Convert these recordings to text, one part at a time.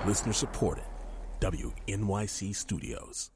Listener supported. WNYC Studios.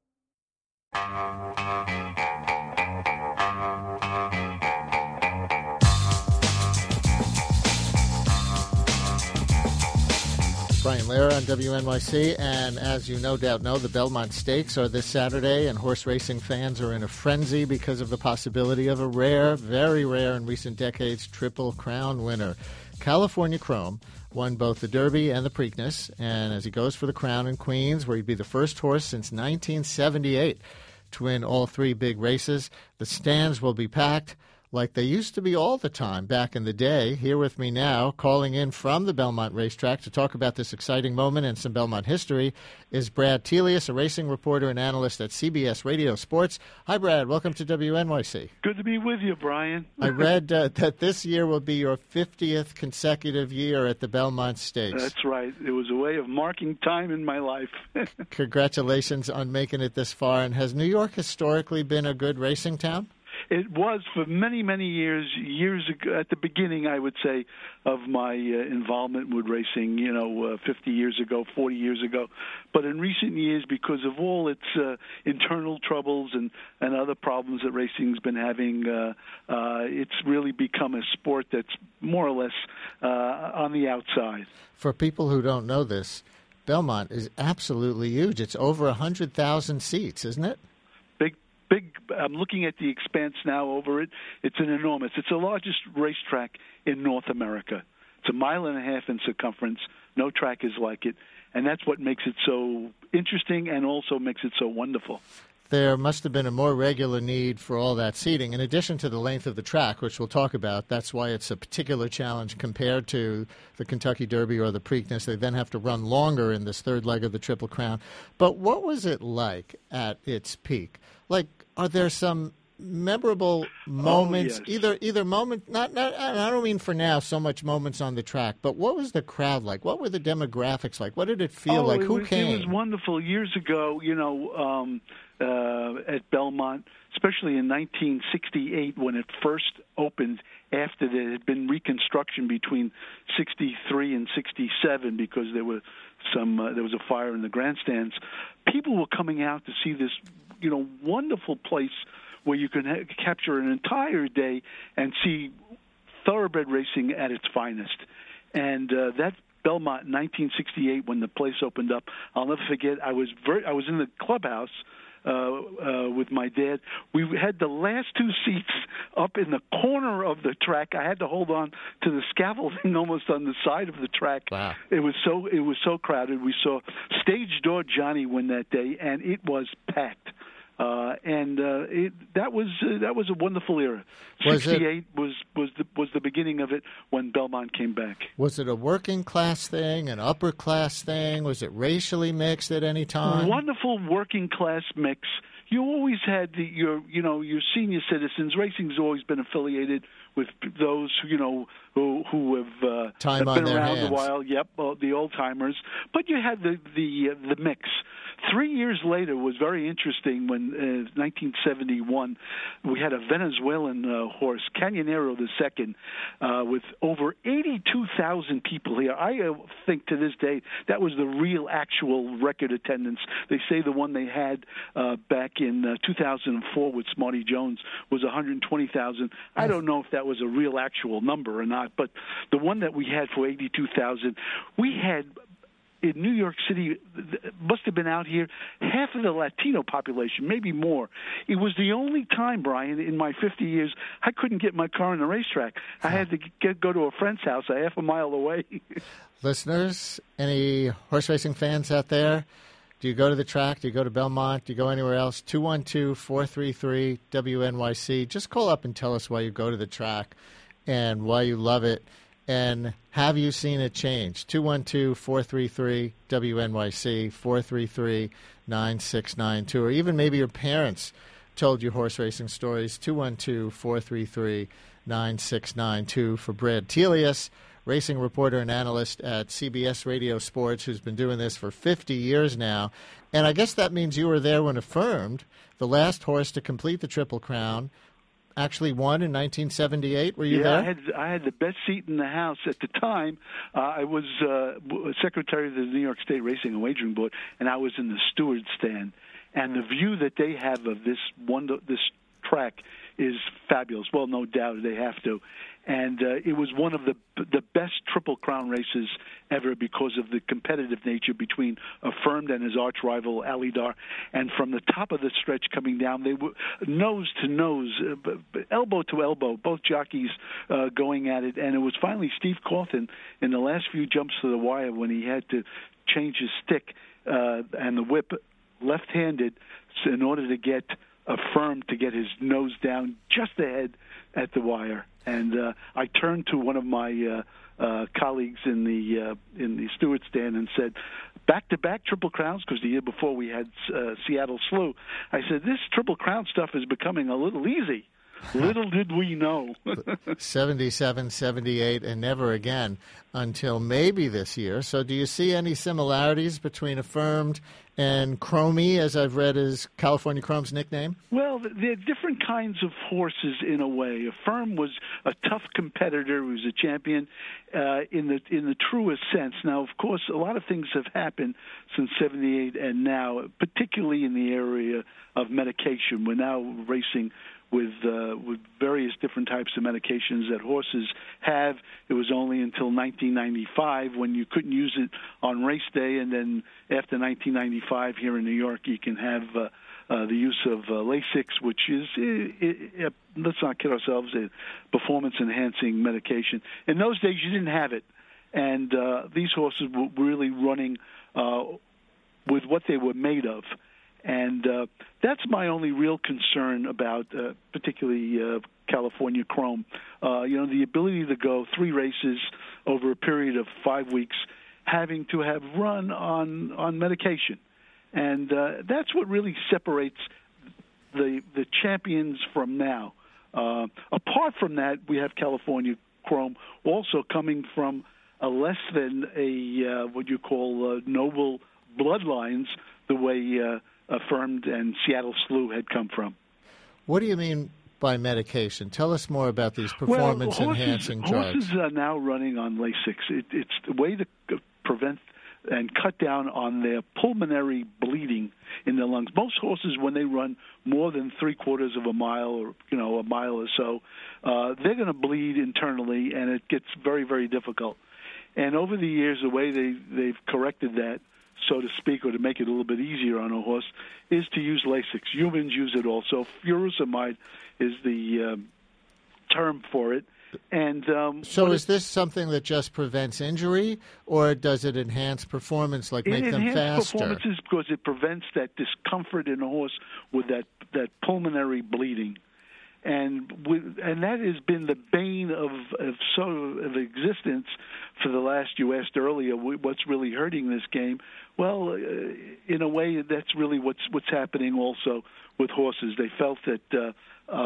Brian Lehrer on WNYC, and as you no doubt know, the Belmont Stakes are this Saturday, and horse racing fans are in a frenzy because of the possibility of a rare, very rare in recent decades, Triple Crown winner. California Chrome won both the Derby and the Preakness, and as he goes for the Crown in Queens, where he'd be the first horse since 1978 to win all three big races, the stands will be packed like they used to be all the time back in the day. Here with me now, calling in from the Belmont racetrack to talk about this exciting moment and some Belmont history, is Brad Telius, a racing reporter and analyst at CBS Radio Sports. Hi, Brad. Welcome to WNYC. Good to be with you, Brian. I read that this year will be your 50th consecutive year at the Belmont Stakes. That's right. It was a way of marking time in my life. Congratulations on making it this far. And has New York historically been a good racing town? It was for many, many years ago, at the beginning, I would say, of my involvement with racing, 50 years ago, 40 years ago. But in recent years, because of all its internal troubles and other problems that racing's been having, it's really become a sport that's more or less on the outside. For people who don't know this, Belmont is absolutely huge. It's over 100,000 seats, isn't it? I'm looking at the expanse now over it. It's enormous. It's the largest racetrack in North America. It's 1.5 miles in circumference. No track is like it. And that's what makes it so interesting and also makes it so wonderful. There must have been a more regular need for all that seating. In addition to the length of the track, which we'll talk about, that's why it's a particular challenge compared to the Kentucky Derby or the Preakness. They then have to run longer in this third leg of the Triple Crown. But what was it like at its peak? Like, are there some memorable moments? Yes. Either moment, not. I don't mean for now so much moments on the track, but what was the crowd like? What were the demographics like? What did it feel like? Who came? It was wonderful. Years ago, at Belmont, especially in 1968 when it first opened, after there had been reconstruction between 63 and 67 because there was a fire in the grandstands. People were coming out to see this, wonderful place where you can capture an entire day and see thoroughbred racing at its finest. And that Belmont in 1968 when the place opened up, I'll never forget. I was in the clubhouse with my dad. We had the last two seats up in the corner of the track. I had to hold on to the scaffolding almost on the side of the track. Wow. It was so crowded. We saw Stage Door Johnny win that day, and it was packed. That was a wonderful era. 68 was the beginning of it when Belmont came back. Was it a working class thing, an upper class thing? Was it racially mixed at any time? Wonderful working class mix. You always had your senior citizens. Racing's always been affiliated with those who have Time been on their around hands. a while. Yep, the old timers. But you had the mix. 3 years later was very interesting when 1971 we had a Venezuelan horse, Cañonero II, with over 82,000 people here. I think to this day that was the real actual record attendance. They say the one they had back in 2004 with Smarty Jones was 120,000. I don't know if that was a real actual number or not, but the one that we had for 82,000, we had in New York City, must have been out here, half of the Latino population, maybe more. It was the only time, Brian, in my 50 years, I couldn't get my car on the racetrack. I had to go to a friend's house a half a mile away. Listeners, any horse racing fans out there? Do you go to the track? Do you go to Belmont? Do you go anywhere else? 212-433-WNYC. Just call up and tell us why you go to the track and why you love it. And have you seen it change? 212-433-WNYC, 433-9692. Or even maybe your parents told you horse racing stories. 212-433-9692 for Brad Telius, racing reporter and analyst at CBS Radio Sports, who's been doing this for 50 years now. And I guess that means you were there when Affirmed, the last horse to complete the Triple Crown, actually won in 1978. Were you there? I had the best seat in the house at the time. I was secretary of the New York State Racing and Wagering Board, and I was in the steward stand. And the view that they have of this track is fabulous. Well, no doubt they have to. And it was one of the best Triple Crown races ever because of the competitive nature between Affirmed and his arch rival Alydar. And from the top of the stretch coming down, they were nose to nose, elbow to elbow, both jockeys going at it. And it was finally Steve Cawthon in the last few jumps to the wire when he had to change his stick and the whip left-handed in order to get Affirmed to get his nose down just ahead at the wire. And I turned to one of my colleagues in the steward stand and said, back-to-back Triple Crowns, because the year before we had Seattle Slew. I said, this Triple Crown stuff is becoming a little easy. Little did we know. 77, 78, and never again until maybe this year. So do you see any similarities between Affirmed and Chromie, as I've read is California Chrome's nickname? Well, they're different kinds of horses in a way. Affirmed was a tough competitor who was a champion in the truest sense. Now, of course, a lot of things have happened since 78 and now, particularly in the area of medication. We're now racing with various different types of medications that horses have. It was only until 1995 when you couldn't use it on race day, and then after 1995 here in New York, you can have the use of Lasix, which is, let's not kid ourselves, a performance-enhancing medication. In those days, you didn't have it, and these horses were really running with what they were made of. And that's my only real concern about particularly California Chrome. The ability to go 3 races over a period of 5 weeks, having to have run on medication. And that's what really separates the champions from now. Apart from that, we have California Chrome also coming from a less than what you call noble bloodlines, the way Affirmed and Seattle Slew had come from. What do you mean by medication? Tell us more about these performance-enhancing drugs. Horses are now running on Lasix. It's the way to prevent and cut down on their pulmonary bleeding in the lungs. Most horses, when they run more than 3/4 of a mile or a mile or so, they're going to bleed internally, and it gets very, very difficult. And over the years, the way they've corrected that, so to speak, or to make it a little bit easier on a horse, is to use Lasix. Humans use it also. Furosemide is the term for it. And so is this something that just prevents injury, or does it enhance performance, like make them faster? It enhances performances because it prevents that discomfort in a horse with that pulmonary bleeding. And that has been the bane of existence for the last. You asked earlier, what's really hurting this game? Well, in a way, that's really what's happening also with horses. They felt that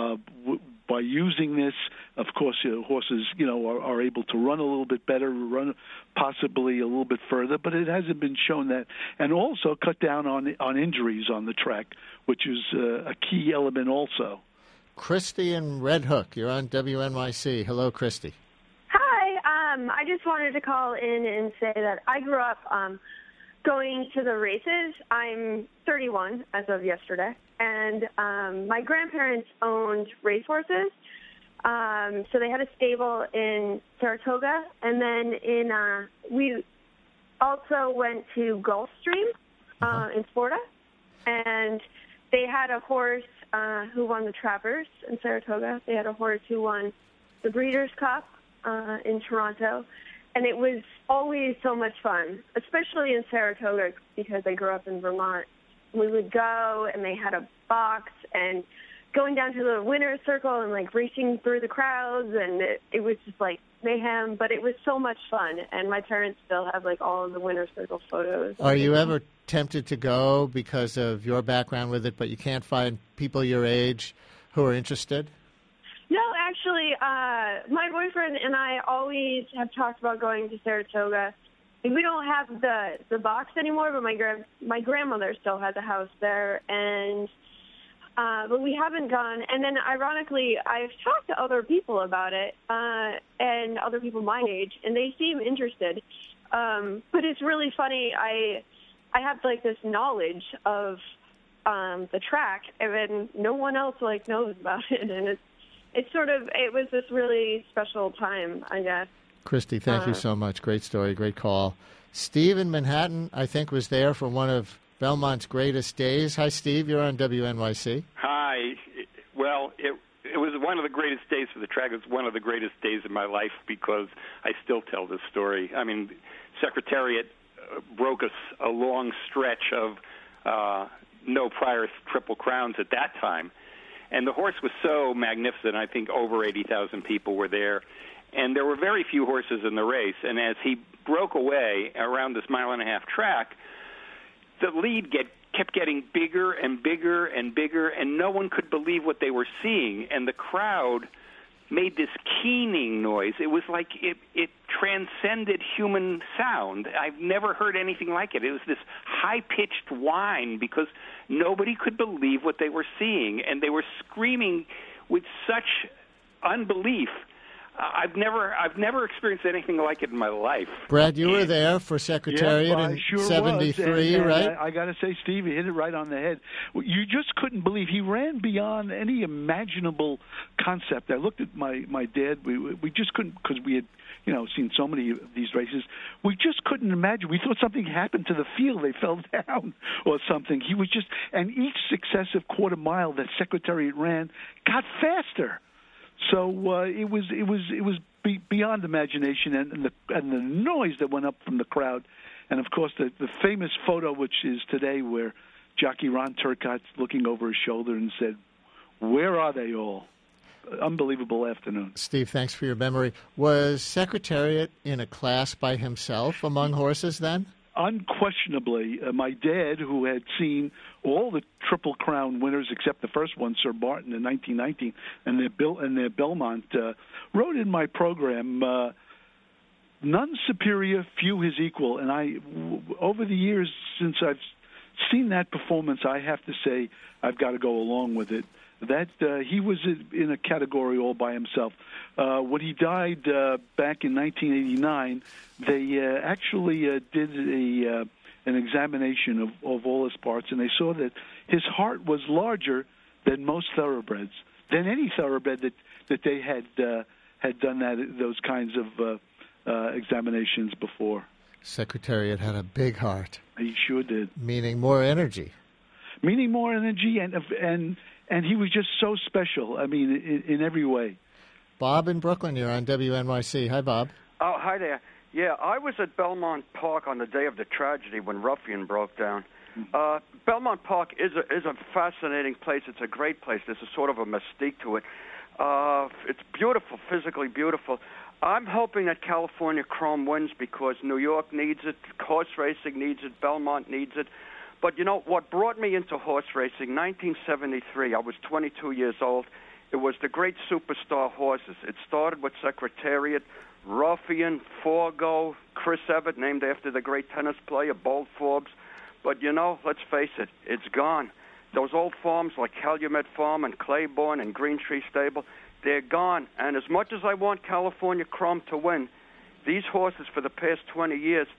by using this, of course, horses are able to run a little bit better, run possibly a little bit further, but it hasn't been shown that, and also cut down on injuries on the track, which is a key element also. Christy in Red Hook, you're on WNYC. Hello, Christy. Hi. I just wanted to call in and say that I grew up going to the races. I'm 31 as of yesterday, and my grandparents owned racehorses. So they had a stable in Saratoga, and then we also went to Gulfstream in Florida, and they had a horse who won the Trappers in Saratoga. They had a horse who won the Breeders' Cup in Toronto. And it was always so much fun, especially in Saratoga because I grew up in Vermont. We would go, and they had a box, and going down to the winner's circle and, racing through the crowds, and it was just, mayhem. But it was so much fun, and my parents still have, all of the winner's circle photos. Are you ever tempted to go because of your background with it, but you can't find people your age who are interested? No, actually, my boyfriend and I always have talked about going to Saratoga. We don't have the box anymore, but my grandmother still has a house there, and but we haven't gone. And then, ironically, I've talked to other people about it, and other people my age, and they seem interested. But it's really funny. I have like this knowledge of the track, and then no one else like knows about it, and it was this really special time, I guess. Christy, thank you so much. Great story, great call. Steve in Manhattan, I think, was there for one of Belmont's greatest days. Hi, Steve. You're on WNYC. Hi. Well, it was one of the greatest days for the track. It was one of the greatest days of my life because I still tell this story. I mean, Secretariat broke a long stretch of no prior Triple Crowns at that time. And the horse was so magnificent. I think over 80,000 people were there. And there were very few horses in the race. And as he broke away around this mile-and-a-half track, the lead kept getting bigger and bigger and bigger, and no one could believe what they were seeing. And the crowd made this keening noise. It was like it transcended human sound. I've never heard anything like it. It was this high-pitched whine because nobody could believe what they were seeing, and they were screaming with such unbelief. I've never experienced anything like it in my life. Brad, you were there for Secretariat in sure 73, and right? I got to say, Steve, you hit it right on the head. You just couldn't believe he ran beyond any imaginable concept. I looked at my dad. We just couldn't, because we had seen so many of these races. We just couldn't imagine. We thought something happened to the field. They fell down or something. He was just, and each successive quarter mile that Secretariat ran got faster. So it was beyond imagination, and the noise that went up from the crowd, and of course the famous photo, which is today, where jockey Ron Turcotte's looking over his shoulder and said, "Where are they all?" Unbelievable afternoon. Steve, thanks for your memory. Was Secretariat in a class by himself among horses then? Unquestionably. My dad, who had seen all the Triple Crown winners except the first one, Sir Barton, in 1919, and their Belmont, wrote in my program, "None superior, few his equal." And over the years, since I've seen that performance, I have to say I've got to go along with it. That he was in a category all by himself. When he died back in 1989, they actually did an examination of all his parts, and they saw that his heart was larger than most thoroughbreds, than any thoroughbred that they had done those kinds of examinations before. Secretariat had a big heart. He sure did. Meaning more energy. Meaning more energy, and he was just so special, I mean, in every way. Bob in Brooklyn, you're on WNYC. Hi, Bob. Oh, hi there. Yeah, I was at Belmont Park on the day of the tragedy when Ruffian broke down. Belmont Park is a fascinating place. It's a great place. There's a sort of a mystique to it. It's beautiful, physically beautiful. I'm hoping that California Chrome wins because New York needs it, horse racing needs it, Belmont needs it. But, what brought me into horse racing, 1973, I was 22 years old. It was the great superstar horses. It started with Secretariat, Ruffian, Forgo, Chris Evert, named after the great tennis player, Bolt Forbes. But, let's face it, it's gone. Those old farms like Calumet Farm and Claiborne and Green Tree Stable, they're gone. And as much as I want California Chrome to win, these horses for the past 20 years,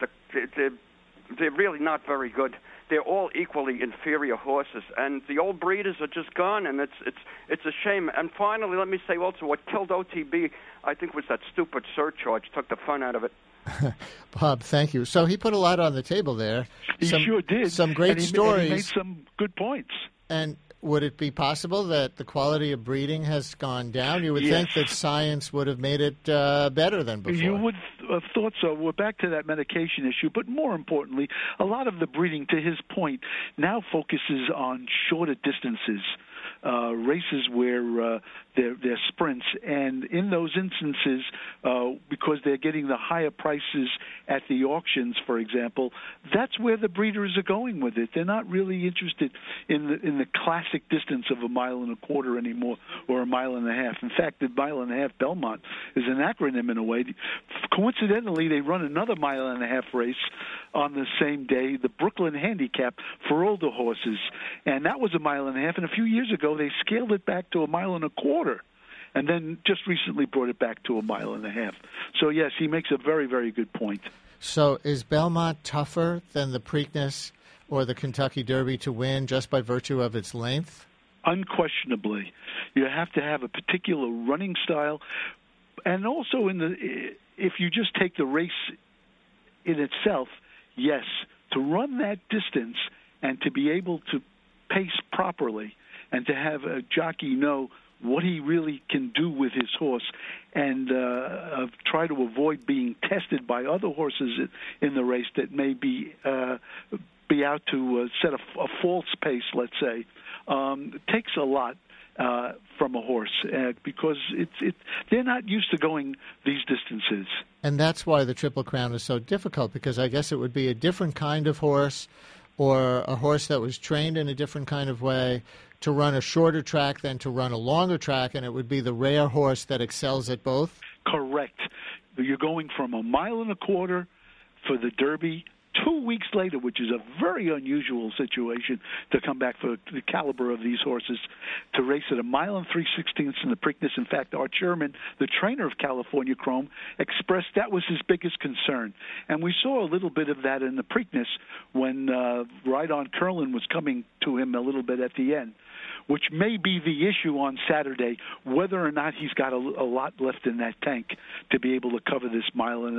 they're really not very good. They're all equally inferior horses, and the old breeders are just gone, and it's a shame. And finally, let me say also, what killed OTB, I think, was that stupid surcharge. Took the fun out of it. Bob, thank you. So he put a lot on the table there. He sure did. Some great stories. He made some good points. And would it be possible that the quality of breeding has gone down? You would think that science would have made it better than before. You would have thought so. We're back to that medication issue. But more importantly, a lot of the breeding, to his point, now focuses on shorter distances. Races where their sprints. And in those instances, because they're getting the higher prices at the auctions, for example, that's where the breeders are going with it. They're not really interested in the classic distance of 1.25 miles anymore, or 1.5 miles. In fact, the 1.5 miles Belmont is an acronym in a way. Coincidentally, they run another 1.5 mile race on the same day, the Brooklyn Handicap for older horses, and that was 1.5 miles. And a few years ago, they scaled it back to 1.25 miles, and then just recently brought it back to 1.5 miles. So yes, he makes a very, very good point. So is Belmont tougher than the Preakness or the Kentucky Derby to win just by virtue of its length? Unquestionably. You have to have a particular running style, and also if you just take the race in itself, yes, to run that distance and to be able to pace properly and to have a jockey know what he really can do with his horse, and try to avoid being tested by other horses in the race that may be out to set a false pace, let's say, takes a lot from a horse because they're not used to going these distances. And that's why the Triple Crown is so difficult, because I guess it would be a different kind of horse, or a horse that was trained in a different kind of way to run a shorter track than to run a longer track, and it would be the rare horse that excels at both? Correct. You're going from 1.25 miles for the Derby, 2 weeks later, which is a very unusual situation to come back for the caliber of these horses, to race at 1 mile 3/16 in the Preakness. In fact, Art Sherman, the trainer of California Chrome, expressed that was his biggest concern. And we saw a little bit of that in the Preakness when Ride On Curlin was coming to him a little bit at the end, which may be the issue on Saturday, whether or not he's got a lot left in that tank to be able to cover this 1.5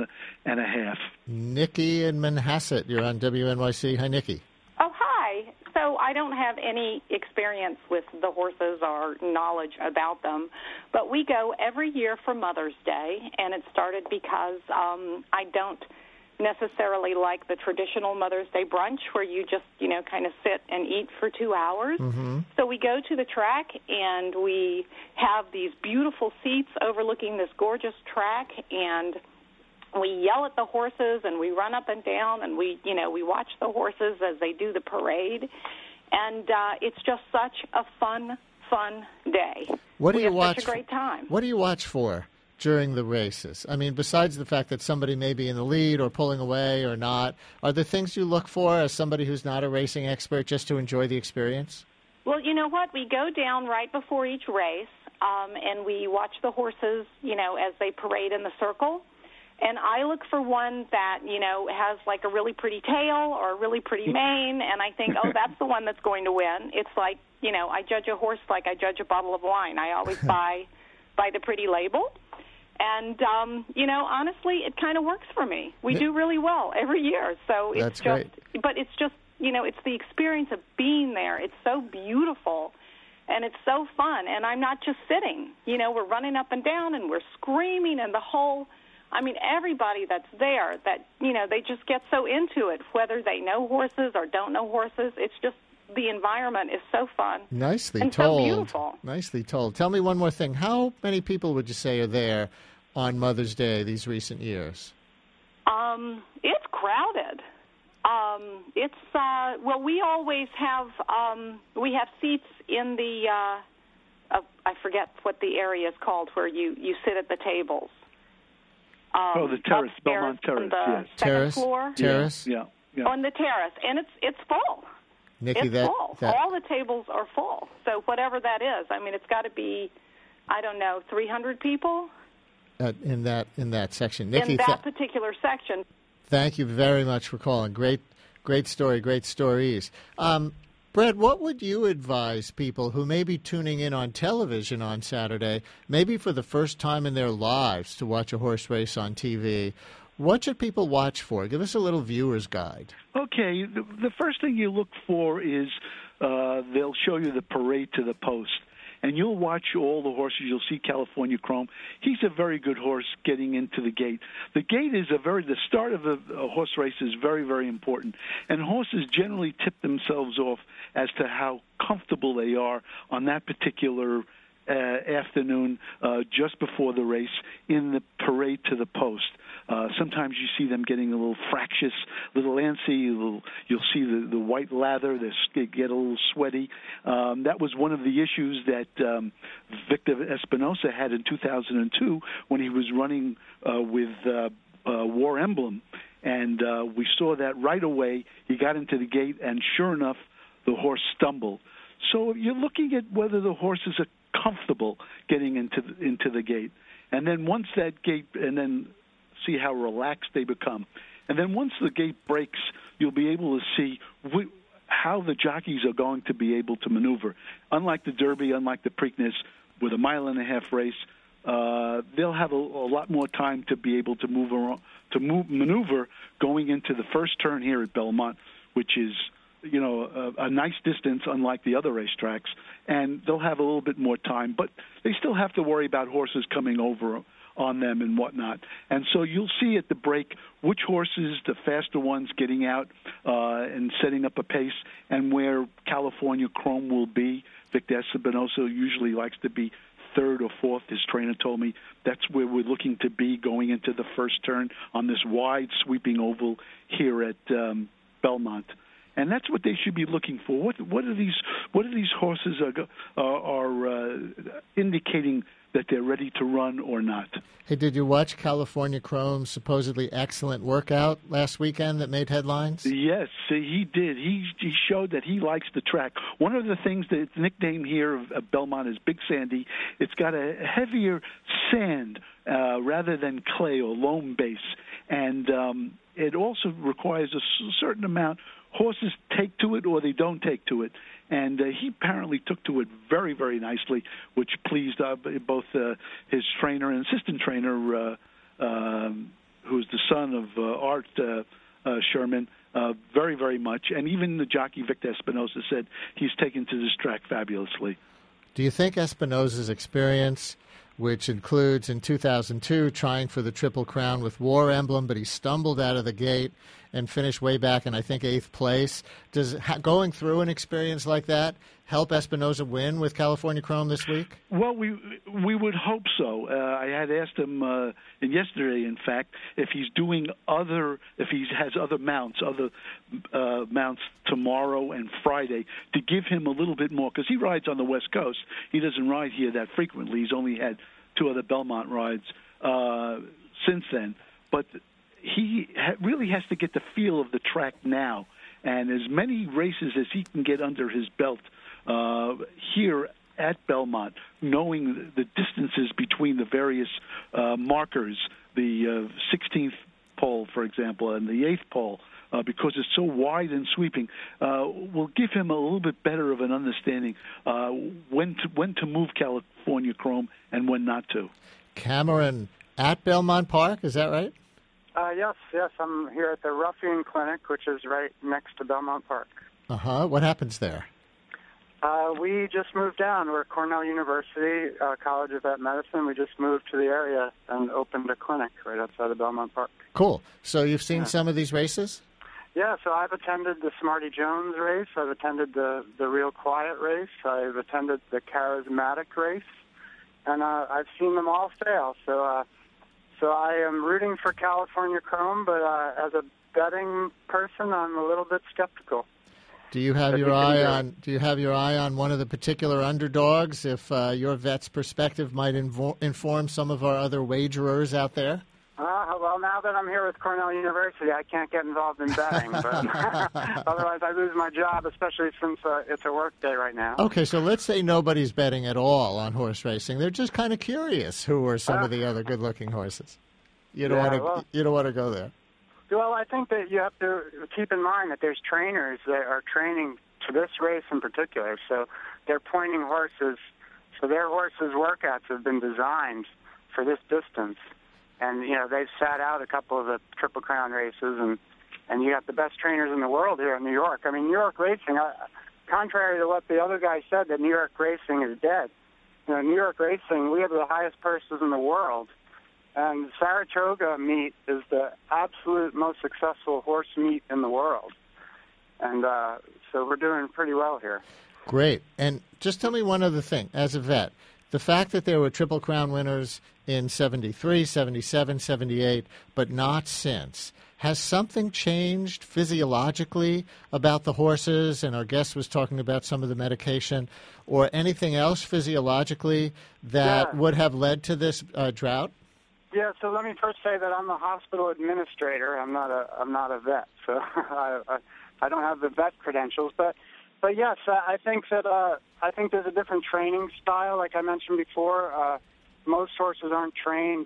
miles. Nikki in Manhasset, you're on WNYC. Hi, Nikki. Oh, hi. So I don't have any experience with the horses or knowledge about them, but we go every year for Mother's Day, and it started because I don't necessarily like the traditional Mother's Day brunch where you just, kind of sit and eat for 2 hours. Mm-hmm. So we go to the track, and we have these beautiful seats overlooking this gorgeous track, and we yell at the horses, and we run up and down, and we watch the horses as they do the parade, and it's just such a fun day. What do you watch? Such a great time. What do you watch for during the races? I mean, besides the fact that somebody may be in the lead or pulling away or not, are there things you look for as somebody who's not a racing expert just to enjoy the experience? Well, you know what? We go down right before each race, and we watch the horses, as they parade in the circle. And I look for one that, has like a really pretty tail or a really pretty mane, and I think, oh, that's the one that's going to win. It's like, I judge a horse like I judge a bottle of wine. I always buy the pretty label. And, honestly, it kind of works for me. We do really well every year. So it's That's great. But it's just, it's the experience of being there. It's so beautiful, and it's so fun. And I'm not just sitting. We're running up and down, and we're screaming, and everybody that's there, that, they just get so into it, whether they know horses or don't know horses. It's just, the environment is so fun. Nicely and told. So beautiful. Nicely told. Tell me one more thing. How many people would you say are there on Mother's Day these recent years? It's crowded. We always have we have seats in the I forget what the area is called where you sit at the tables. The terrace, Belmont Terrace, yes. Second floor. Terrace. Yeah. On the terrace, and it's full. Nikki, it's full. All the tables are full. So whatever that is, it's got to be, 300 people in that section. Nikki, in that particular section. Thank you very much for calling. Great story. Great stories. Brad, what would you advise people who may be tuning in on television on Saturday, maybe for the first time in their lives, to watch a horse race on TV? What should people watch for? Give us a little viewer's guide. Okay, the first thing you look for is they'll show you the parade to the post. And you'll watch all the horses. You'll see California Chrome. He's a very good horse getting into the gate. The gate is the start of a horse race is very, very important. And horses generally tip themselves off as to how comfortable they are on that particular afternoon just before the race in the parade to the post. Sometimes you see them getting a little fractious, a little antsy. You'll see the white lather. They get a little sweaty. That was one of the issues that Victor Espinosa had in 2002 when he was running with War Emblem. And we saw that right away. He got into the gate, and sure enough, the horse stumbled. So you're looking at whether the horses are comfortable getting into the gate. And then once that gate, and then see how relaxed they become. And then once the gate breaks, you'll be able to see how the jockeys are going to be able to maneuver. Unlike the Derby, unlike the Preakness, with a mile-and-a-half race, they'll have a lot more time to be able to maneuver going into the first turn here at Belmont, which is a nice distance, unlike the other racetracks, and they'll have a little bit more time. But they still have to worry about horses coming over on them and whatnot. And so you'll see at the break which horses, the faster ones, getting out and setting up a pace, and where California Chrome will be. Victor Espinosa usually likes to be third or fourth. His trainer told me that's where we're looking to be going into the first turn on this wide sweeping oval here at Belmont. And that's what they should be looking for. What are these horses are indicating that they're ready to run or not? Hey, did you watch California Chrome's supposedly excellent workout last weekend that made headlines? Yes, he did. He showed that he likes the track. One of the things that its nickname here of Belmont is Big Sandy. It's got a heavier sand rather than clay or loam base, and it also requires a certain amount. Horses take to it or they don't take to it. And he apparently took to it very, very nicely, which pleased both his trainer and assistant trainer, who's the son of Art Sherman, very, very much. And even the jockey, Victor Espinosa, said he's taken to this track fabulously. Do you think Espinosa's experience, which includes in 2002 trying for the Triple Crown with War Emblem, but he stumbled out of the gate and finished way back in, I think, 8th place. Does going through an experience like that help Espinosa win with California Chrome this week? Well, we would hope so. I had asked him yesterday, in fact, if he has other mounts tomorrow and Friday to give him a little bit more, because he rides on the West Coast. He doesn't ride here that frequently. He's only had 2 other Belmont rides since then. But he really has to get the feel of the track now, and as many races as he can get under his belt here at Belmont, knowing the distances between the various markers, the 16th pole, for example, and the 8th pole, because it's so wide and sweeping, will give him a little bit better of an understanding when to move California Chrome and when not to. Cameron, at Belmont Park, is that right? Yes. I'm here at the Ruffian Clinic, which is right next to Belmont Park. What happens there? We just moved down. We're at Cornell University, College of Vet Medicine. We just moved to the area and opened a clinic right outside of Belmont Park. Cool. So you've seen some of these races? Yeah, so I've attended the Smarty Jones race. I've attended the Real Quiet race. I've attended the Charismatic race. And I've seen them all fail. So I am rooting for California Chrome, but as a betting person, I'm a little bit skeptical. Do you have your eye on one of the particular underdogs? If your vet's perspective might inform some of our other wagerers out there. Well, now that I'm here with Cornell University, I can't get involved in betting, but otherwise I lose my job, especially since it's a work day right now. Okay, so let's say nobody's betting at all on horse racing. They're just kind of curious who are some of the other good-looking horses. You don't want to go there. Well, I think that you have to keep in mind that there's trainers that are training to this race in particular, so they're pointing horses. So their horses' workouts have been designed for this distance. And, they've sat out a couple of the Triple Crown races, and you got the best trainers in the world here in New York. I mean, New York racing, contrary to what the other guy said, that New York racing is dead. New York racing, we have the highest purses in the world. And Saratoga meet is the absolute most successful horse meet in the world. And so we're doing pretty well here. Great. And just tell me one other thing. As a vet, the fact that there were Triple Crown winners in 73, 77, 78, but not since, has something changed physiologically about the horses? And our guest was talking about some of the medication, or anything else physiologically that would have led to this drought? Yeah, so let me first say that I'm a hospital administrator. I'm not a vet, so I don't have the vet credentials. But yes, I think there's a different training style. Like I mentioned before, most horses aren't trained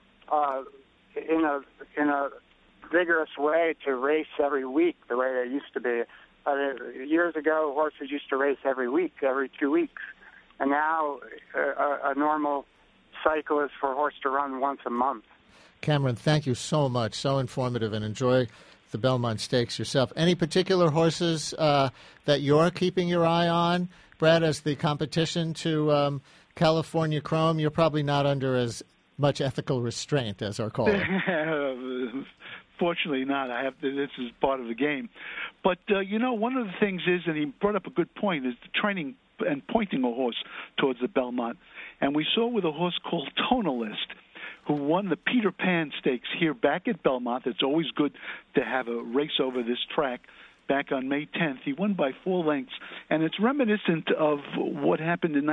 in a vigorous way to race every week the way they used to be. Years ago, horses used to race every week, every 2 weeks, and now a normal cycle is for a horse to run once a month. Cameron, thank you so much. So informative, and enjoy the Belmont Stakes yourself. Any particular horses that you're keeping your eye on, Brad, as the competition to California Chrome? You're probably not under as much ethical restraint as our caller. Fortunately not. This is part of the game. But, one of the things is, and he brought up a good point, is the training and pointing a horse towards the Belmont. And we saw with a horse called Tonalist, who won the Peter Pan Stakes here back at Belmont. It's always good to have a race over this track. Back on May 10th, he won by 4 lengths, and it's reminiscent of what happened in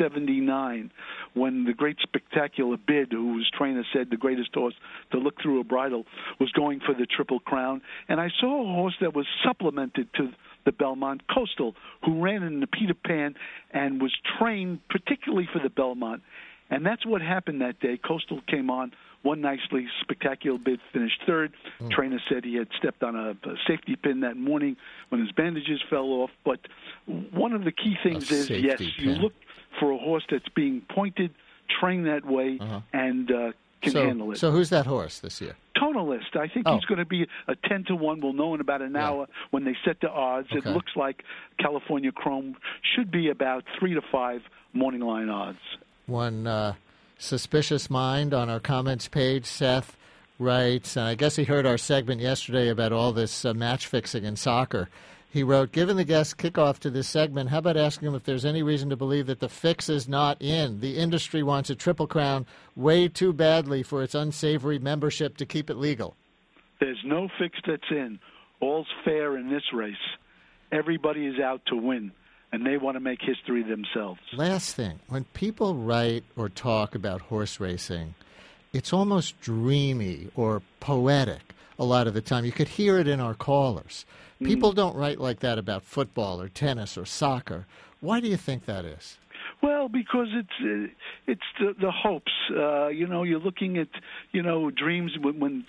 1979 when the great Spectacular Bid, whose trainer said the greatest horse to look through a bridle, was going for the Triple Crown. And I saw a horse that was supplemented to the Belmont, Coastal, who ran in the Peter Pan and was trained particularly for the Belmont. And that's what happened that day. Coastal came on, won nicely. Spectacular Bid finished third. Trainer said he had stepped on a safety pin that morning when his bandages fell off. But one of the key things is, yes, you look for a horse that's being pointed, trained that way, and can handle it. So who's that horse this year? Tonalist. I think he's going to be a 10-1. We'll know in about an hour when they set the odds. Okay. It looks like California Chrome should be about 3 to 5 morning line odds. One suspicious mind on our comments page, Seth, writes, and I guess he heard our segment yesterday about all this match fixing in soccer. He wrote, given the guest kickoff to this segment, how about asking him if there's any reason to believe that the fix is not in? The industry wants a Triple Crown way too badly for its unsavory membership to keep it legal. There's no fix that's in. All's fair in this race. Everybody is out to win, and they want to make history themselves. Last thing, when people write or talk about horse racing, it's almost dreamy or poetic a lot of the time. You could hear it in our callers. People don't write like that about football or tennis or soccer. Why do you think that is? Well, because it's the hopes. You're looking at dreams when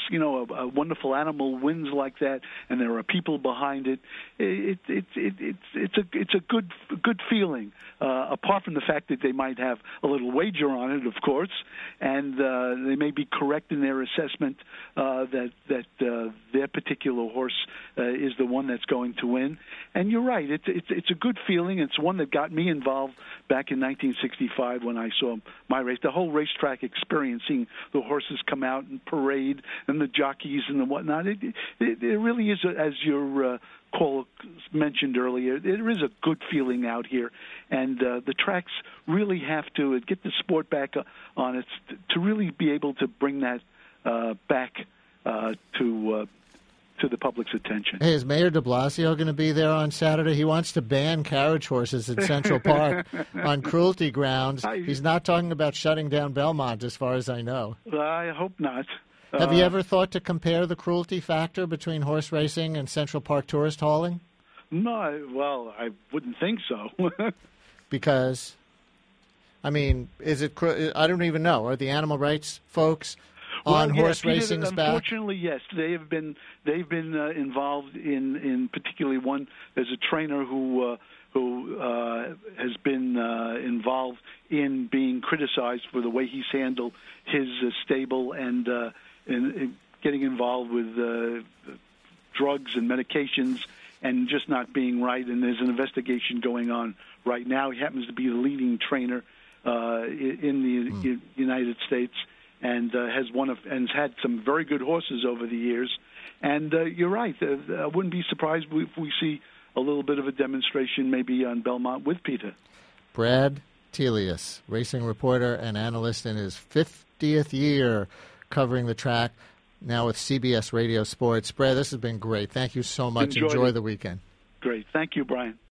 a wonderful animal wins like that, and there are people behind it. It's a good feeling. Apart from the fact that they might have a little wager on it, of course, and they may be correct in their assessment that their particular horse is the one that's going to win. And you're right. It's a good feeling. It's one that got me involved back in 1965 when I saw my race, the whole racetrack experience, seeing the horses come out and parade and the jockeys and the whatnot. It really is, as your caller mentioned earlier, there is a good feeling out here. And the tracks really have to get the sport back on it to really be able to bring that back to the public's attention. Hey, is Mayor de Blasio going to be there on Saturday? He wants to ban carriage horses at Central Park on cruelty grounds. He's not talking about shutting down Belmont, as far as I know. I hope not. Have you ever thought to compare the cruelty factor between horse racing and Central Park tourist hauling? No, well, I wouldn't think so. Because, I mean, is it? I don't even know. Are the animal rights folks on horse racing's back? Unfortunately, yes. They've been involved in particularly one. There's a trainer who has been involved in being criticized for the way he's handled his stable and in getting involved with drugs and medications and just not being right. And there's an investigation going on right now. He happens to be the leading trainer in the United States. And has had some very good horses over the years. And you're right. I wouldn't be surprised if we see a little bit of a demonstration maybe on Belmont with Peter. Brad, Telius, racing reporter and analyst in his 50th year covering the track, now with CBS Radio Sports. Brad, this has been great. Thank you so much. Enjoy the weekend. Great. Thank you, Brian.